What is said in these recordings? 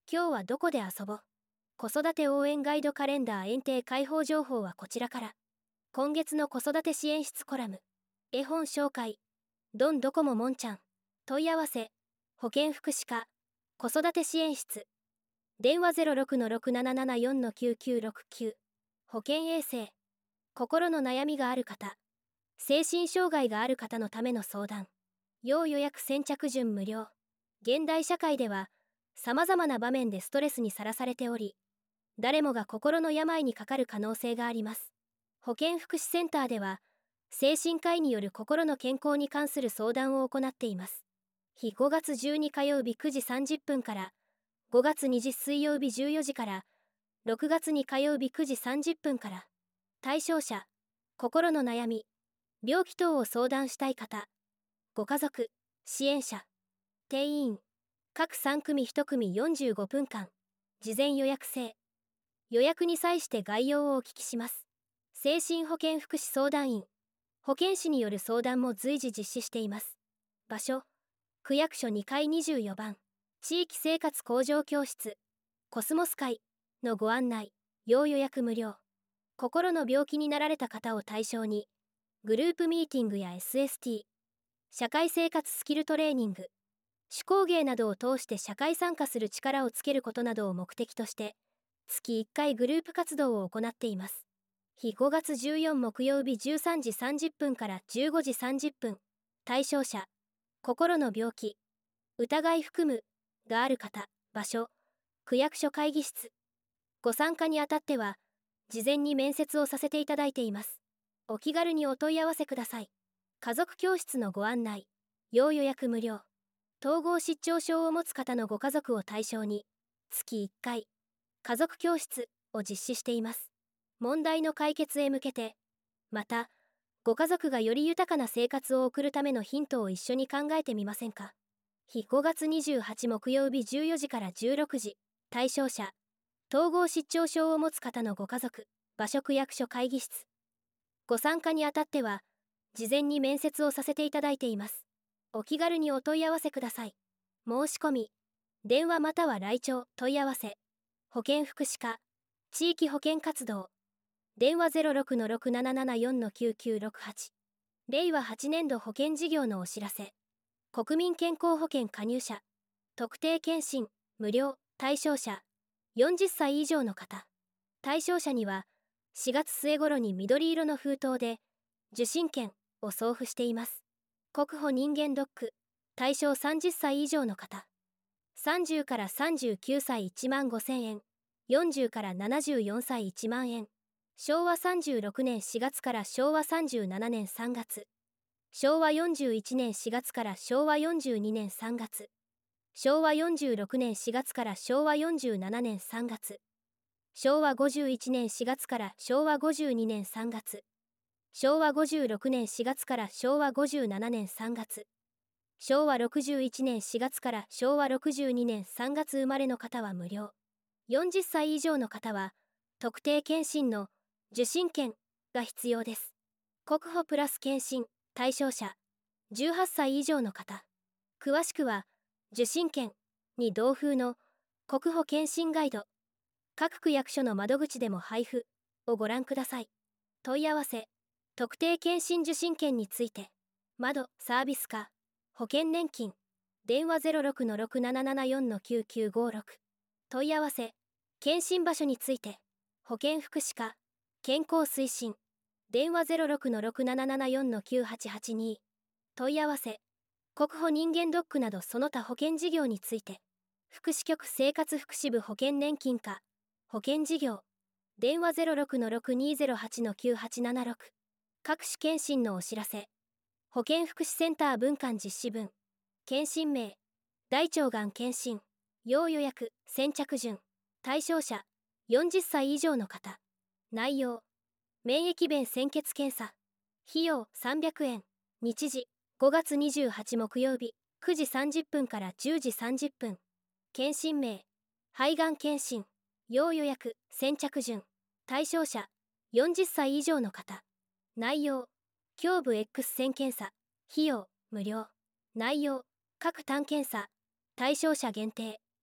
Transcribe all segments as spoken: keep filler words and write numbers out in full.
今日はどこで遊ぼう。子育て応援ガイドカレンダー園庭開放情報はこちらから。今月の子育て支援室コラム。絵本紹介。ドンドコモモンちゃん。問い合わせ。保健福祉課。子育て支援室。電話 ゼロろくのろくななななよんのきゅうきゅうろくきゅう。保健衛生。心の悩みがある方。精神障害がある方のための相談。要予約先着順無料。現代社会では、様々な場面でストレスにさらされており、誰もが心の病にかかる可能性があります。保健福祉センターでは、精神科医による心の健康に関する相談を行っています。日ごがつじゅうに火曜日くじさんじゅっぷんから、ごがつにじ水曜日じゅうよじから、ろくがつに火曜日くじさんじゅっぷんから、対象者、心の悩み、病気等を相談したい方、ご家族、支援者、定員、各さん組いち組よんじゅうごふんかん、事前予約制。予約に際して概要をお聞きします。精神保健福祉相談員、保健師による相談も随時実施しています。場所、区役所にかいにじゅうよばん、地域生活向上教室、コスモス会のご案内、要予約無料。心の病気になられた方を対象に、グループミーティングや エスエスティー、社会生活スキルトレーニング、手工芸などを通して社会参加する力をつけることなどを目的として、月いっかいグループ活動を行っています。日ごがつじゅうよっか木曜日じゅうさんじさんじゅっぷんからじゅうごじさんじゅっぷん、対象者、心の病気、疑い含む、がある方、場所、区役所会議室。ご参加にあたっては、事前に面接をさせていただいています。お気軽にお問い合わせください。家族教室のご案内、要予約無料。統合失調症を持つ方のご家族を対象に、月いっかい、家族教室を実施しています。問題の解決へ向けて、また、ご家族がより豊かな生活を送るためのヒントを一緒に考えてみませんか。日ごがつにじゅうはち木曜日じゅうよじからじゅうろくじ、対象者、統合失調症を持つ方のご家族、場所区役所会議室。ご参加にあたっては、事前に面接をさせていただいています。お気軽にお問い合わせください。申し込み、電話または来庁問い合わせ、保健福祉課、地域保健活動、電話 ゼロろくのろくななななよんのきゅうきゅうろくはち。令和はちねん度保険事業のお知らせ。国民健康保険加入者、特定健診、無料、対象者、よんじゅっさい以上の方。対象者には、しがつ末頃に緑色の封筒で、受診券を送付しています。国保人間ドック、対象さんじゅっさい以上の方。さんじゅうからさんじゅうきゅうさいいちまんごせんえん、よんじゅうからななじゅうよんさいいちまんえん、しょうわさんじゅうろくねんしがつからしょうわさんじゅうななねんさんがつ、しょうわよんじゅういちねんしがつからしょうわよんじゅうにねんさんがつ、しょうわよんじゅうろくねんしがつからしょうわよんじゅうななねんさんがつ、しょうわごじゅういちねんしがつからしょうわごじゅうにねんさんがつ、しょうわごじゅうろくねんしがつからしょうわごじゅうななねんさんがつ、しょうわろくじゅういちねんしがつからしょうわろくじゅうにねんさんがつ生まれの方は無料。よんじゅっさい以上の方は、特定健診の受診券が必要です。国保プラス健診対象者、じゅうはっさい以上の方。詳しくは、受診券に同封の国保健診ガイド、各区役所の窓口でも配布をご覧ください。問い合わせ、特定健診受診券について、窓サービス課、保険年金、電話 ゼロろくのろくななななよんのきゅうきゅうごろく。問い合わせ、健診場所について、保健福祉課、健康推進、電話 ゼロろくのろくなななよんのきゅうはちはちに。問い合わせ、国保人間ドックなどその他保険事業について、福祉局生活福祉部保険年金課、保険事業、電話 ゼロろくのろくにーぜろはちのきゅうはちななろく。各種健診のお知らせ、保健福祉センター分館実施分、健診名、大腸がん検診、要予約、先着順、対象者、よんじゅっさい以上の方。内容、免疫弁潜血検査、費用さんびゃくえん、日時、ごがつにじゅうはち木曜日、くじさんじゅっぷんからじゅうじさんじゅっぷん。検診名、肺がん検診、要予約、先着順、対象者、よんじゅっさい以上の方。内容、胸部 X 線検査、費用、無料。内容、各単検査、対象者限定。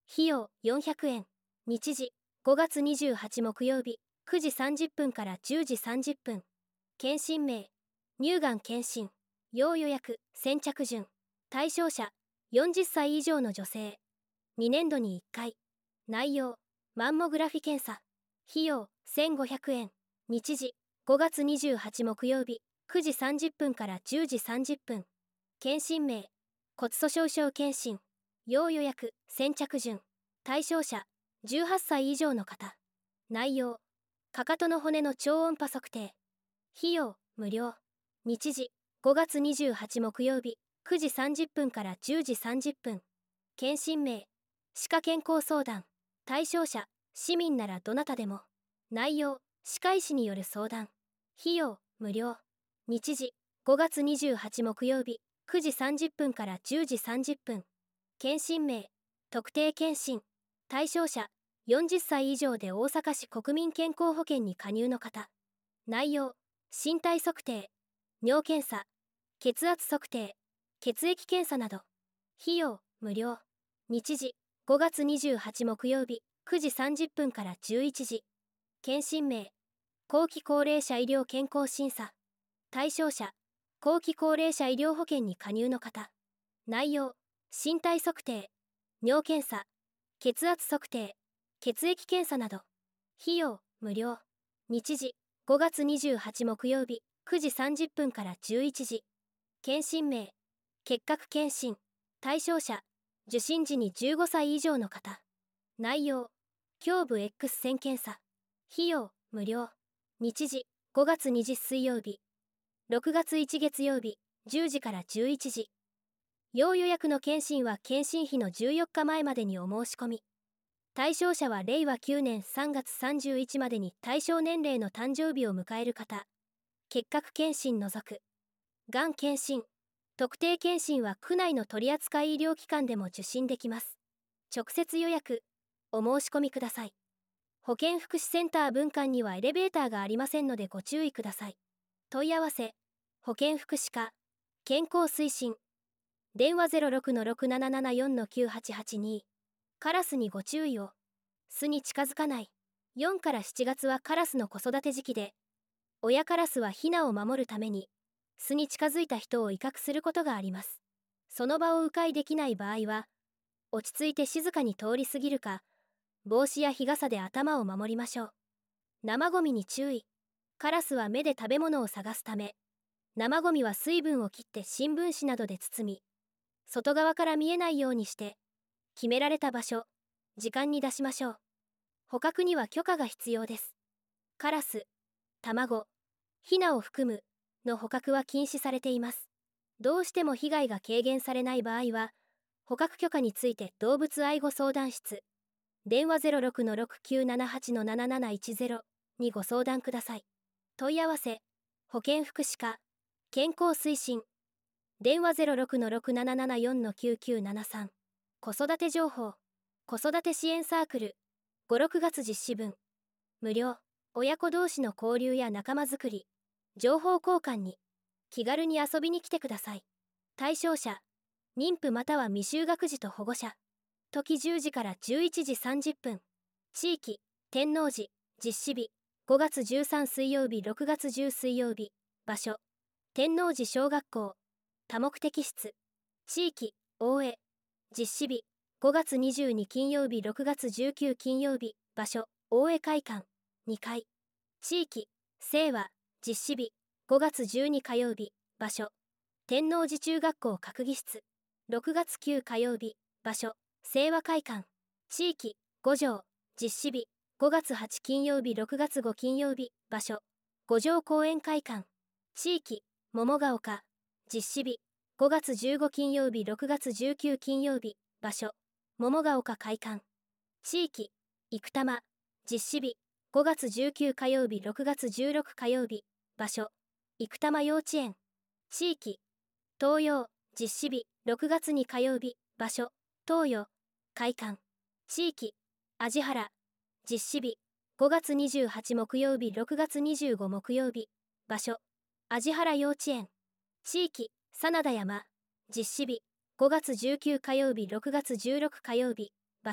費用よんひゃくえん。日時ごがつにじゅうはち木曜日くじさんじゅっぷんからじゅうじさんじゅっぷん。検診名乳がん検診。要予約先着順。対象者よんじゅっさい以上の女性。にねんどにいっかい。内容マンモグラフィ検査。費用せんごひゃくえん。日時ごがつにじゅうはち木曜日くじさんじゅっぷんからじゅうじさんじゅっぷん。検診名骨粗鬆症検診。要予約先着順。対象者じゅうはっさい以上の方。内容かかとの骨の超音波測定。費用無料。日時ごがつにじゅうはち木曜日くじさんじゅっぷんからじゅうじさんじゅっぷん。検診名歯科健康相談。対象者市民ならどなたでも。内容歯科医師による相談。費用無料。日時ごがつにじゅうはち木曜日くじさんじゅっぷんからじゅうじさんじゅっぷん。検診名特定健診。対象者よんじゅっさい以上で大阪市国民健康保険に加入の方。内容身体測定、尿検査、血圧測定、血液検査など。費用無料。日時ごがつにじゅうはち木曜日くじさんじゅっぷんからじゅういちじ。検診名後期高齢者医療健康審査。対象者後期高齢者医療保険に加入の方。内容身体測定、尿検査、血圧測定、血液検査など。費用無料。日時ごがつにじゅうはち木曜日くじさんじゅっぷんからじゅういちじ。検診名結核検診。対象者受診時にじゅうごさい以上の方。内容胸部 X 線検査。費用無料。日時ごがつにじ水曜日ろくがついち月曜日じゅうじからじゅういちじ。要予約の検診は検診日のじゅうよっかまえまでにお申し込み。対象者はれいわきゅうねんさんがつさんじゅういちまでに対象年齢の誕生日を迎える方。結核検診除く。がん検診、特定検診は区内の取扱医療機関でも受診できます。直接予約、お申し込みください。保健福祉センター分館にはエレベーターがありませんのでご注意ください。問い合わせ、保健福祉課、健康推進。電話 ゼロろくのろくななななよんのきゅうはちはちに。カラスにご注意を。巣に近づかない。よんからしちがつはカラスの子育て時期で、親カラスはヒナを守るために、巣に近づいた人を威嚇することがあります。その場を迂回できない場合は、落ち着いて静かに通り過ぎるか、帽子や日傘で頭を守りましょう。生ゴミに注意。カラスは目で食べ物を探すため、生ゴミは水分を切って新聞紙などで包み、外側から見えないようにして、決められた場所、時間に出しましょう。捕獲には許可が必要です。カラス、卵、ヒナを含むの捕獲は禁止されています。どうしても被害が軽減されない場合は、捕獲許可について動物愛護相談室、電話 ゼロろくのろくきゅうななはちのなななないちゼロ にご相談ください。問い合わせ、保健福祉課、健康推進、電話 ゼロろくのろくなななよんのきゅうきゅうななさん。子育て情報、子育て支援サークル、ごろくがつ実施分。無料、親子同士の交流や仲間づくり、情報交換に、気軽に遊びに来てください。対象者、妊婦または未就学児と保護者。時じゅうじからじゅういちじさんじゅっぷん。地域、天王寺、実施日、ごがつじゅうさん水曜日ろくがつじゅう水曜日。場所、天王寺小学校、多目的室。地域、大江。実施日、ごがつにじゅうに金曜日ろくがつじゅうく金曜日。場所、大江会館、にかい。地域、清和。実施日、ごがつじゅうに火曜日。場所、天王寺中学校閣議室。ろくがつく火曜日。場所、清和会館。地域、五条。実施日、ごがつはち金曜日ろくがつご金曜日。場所、五条公園会館。地域、桃ヶ丘。実施日、ごがつじゅうご金曜日ろくがつじゅうく金曜日。場所、桃ヶ丘会館。地域、生玉。実施日、ごがつじゅうく火曜日ろくがつじゅうろく火曜日。場所、生玉幼稚園。地域、東洋。実施日、ろくがつに火曜日。場所、東洋会館。地域、味原。実施日、ごがつにじゅうはち木曜日ろくがつにじゅうご木曜日。場所、味原幼稚園。地域、真田山。実施日、ごがつじゅうく火曜日ろくがつじゅうろく火曜日。場所、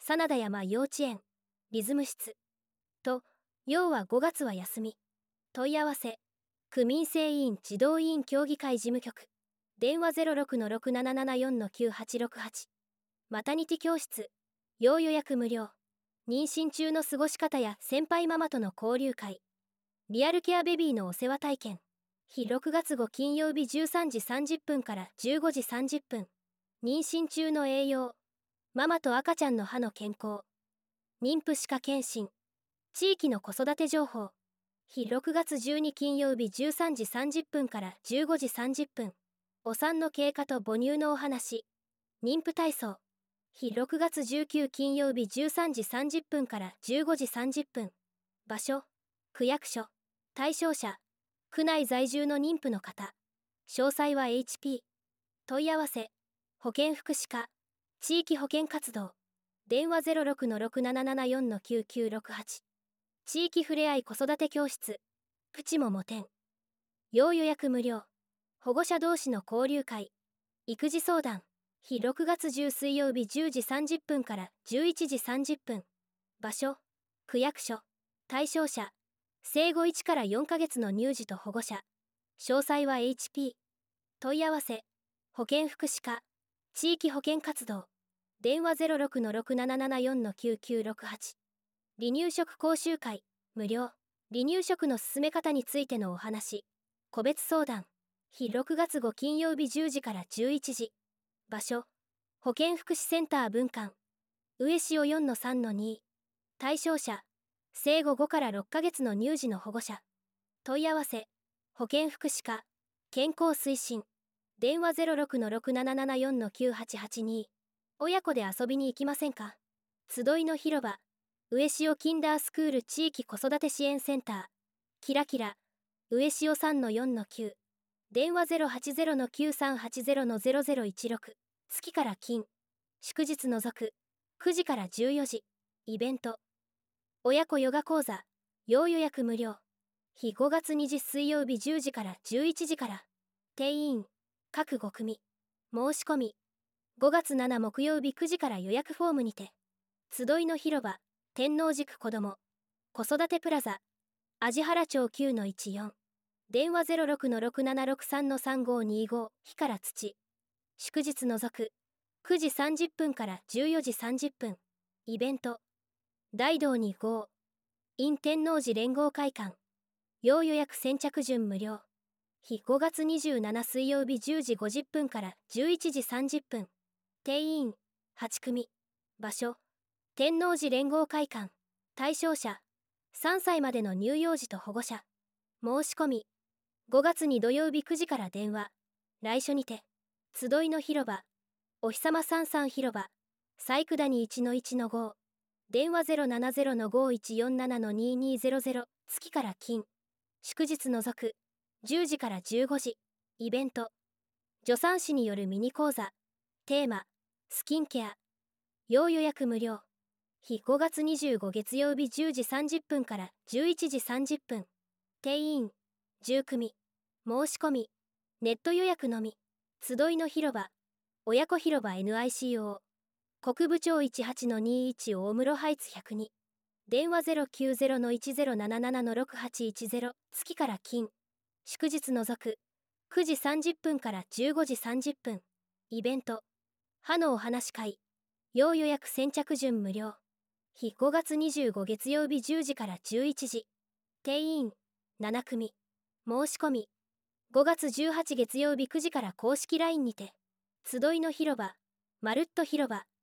真田山幼稚園リズム室と陽はごがつは休み。問い合わせ区民生委員児童委員協議会事務局電話 ゼロろくのろくななななよんのきゅうはちろくはち。マタニティ教室陽予約無料。妊娠中の過ごし方や先輩ママとの交流会リアルケアベビーのお世話体験。日ろくがつご金曜日じゅうさんじさんじゅっぷんからじゅうごじさんじゅっぷん。妊娠中の栄養ママと赤ちゃんの歯の健康妊婦歯科検診地域の子育て情報。日ろくがつじゅうに金曜日じゅうさんじさんじゅっぷんからじゅうごじさんじゅっぷん。お産の経過と母乳のお話妊婦体操。日ろくがつじゅうく金曜日じゅうさんじさんじゅっぷんからじゅうごじさんじゅっぷん。場所区役所。対象者区内在住の妊婦の方。詳細は エイチピー。問い合わせ保健福祉課地域保健活動電話 ゼロろくのろくななななよんのきゅうきゅうろくはち。地域ふれあい子育て教室プチももてん陽予約無料。保護者同士の交流会育児相談。日ろくがつじゅう水曜日じゅうじさんじゅっぷんからじゅういちじさんじゅっぷん。場所区役所。対象者生後いちからよんかげつの乳児と保護者。詳細は エイチピー。問い合わせ保健福祉課地域保健活動電話 ゼロろくのろくなななよんのきゅうきゅうろくはち。離乳食講習会無料。離乳食の進め方についてのお話個別相談。日ろくがつご金曜日じゅうじからじゅういちじ。場所保健福祉センター分館上塩 よんのさんのに。対象者生後ごからろっかげつの乳児の保護者。問い合わせ保健福祉課健康推進電話 ゼロろくのろくなななよんのきゅうはちはちに。親子で遊びに行きませんか。集いの広場上塩キンダースクール地域子育て支援センターキラキラ上塩 さんのよんのきゅう。電話 ゼロはちゼロのきゅうさんはちゼロのゼロゼロいちろく。月から金祝日除くくじからじゅうよじ。イベント親子ヨガ講座陽予約無料。日ごがつにじ水曜日じゅうじからじゅういちじから。定員各ご組申し込みごがつなな木曜日くじから予約フォームにて。集いの広場天王寺区子ども子育てプラザ味原町 きゅうのいちよん。電話 ゼロろくのろくななろくさんのさんごにご。日から土祝日除くくじさんじゅっぷんからじゅうよじさんじゅっぷん。イベント大道に号 in 天王寺連合会館陽予約先着順無料。日ごがつにじゅうしち水曜日じゅうじごじゅっぷんからじゅういちじさんじゅっぷん。定員はち組場所天王寺連合会館。対象者さんさいまでの乳幼児と保護者。申し込みごがつに土曜日くじから電話来所にて。集いの広場お日様さんさん広場細工谷 いちのいちのご。電話 ゼロななゼロのごいちよんななのににゼロゼロ。月から金祝日除くじゅうじからじゅうごじ。イベント助産師によるミニ講座テーマスキンケア陽予約無料。日ごがつにじゅうご月曜日じゅうじさんじゅっぷんからじゅういちじさんじゅっぷん。定員じゅう組申し込みネット予約のみ。集いの広場親子広場 エヌアイシーオー 国部町 いちはちのにいち 大室ハイツひゃくに。電話 ゼロきゅうゼロのいちゼロなななのろくはちいちゼロ。月から金祝日除くくじさんじゅっぷんからじゅうごじさんじゅっぷん。イベント歯のお話会陽予約先着順無料。日ごがつにじゅうご月曜日じゅうじからじゅういちじ。定員なな組申し込みごがつじゅうはち月曜日くじから公式 ライン にて。集いの広場まるっと広場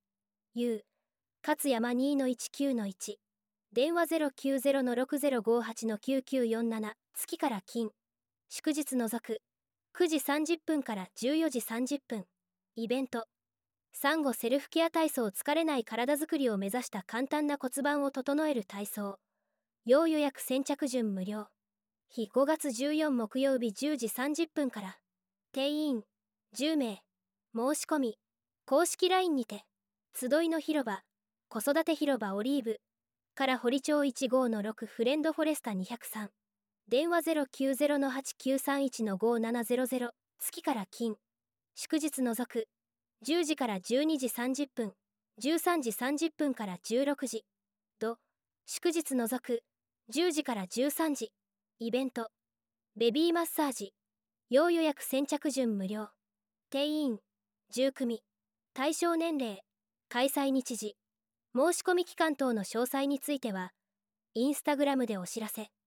U 勝山 にのいちきゅうのいち。電話 ゼロきゅうゼロのろくゼロごはちのきゅうきゅうよんなな。月から金祝日除くくじさんじゅっぷんからじゅうよじさんじゅっぷん。イベント産後セルフケア体操疲れない体づくりを目指した簡単な骨盤を整える体操陽予約先着順無料。日ごがつじゅうよっか木曜日じゅうじさんじゅっぷんから。定員じゅう名申し込み公式 ライン にて。集いの広場子育て広場オリーブから堀町 いちごのろくフレンドフォレスタにひゃくさん。電話 ゼロきゅうゼロのはちきゅうさんいちのごななゼロゼロ。月から金祝日除くじゅうじからじゅうにじさんじゅっぷん。 じゅうさんじさんじゅっぷんからじゅうろくじ、土、祝日除くじゅうじからじゅうさんじ、イベント、ベビーマッサージ、要予約先着順無料、定員じゅう組、対象年齢、開催日時、申し込み期間等の詳細については、インスタグラムでお知らせ。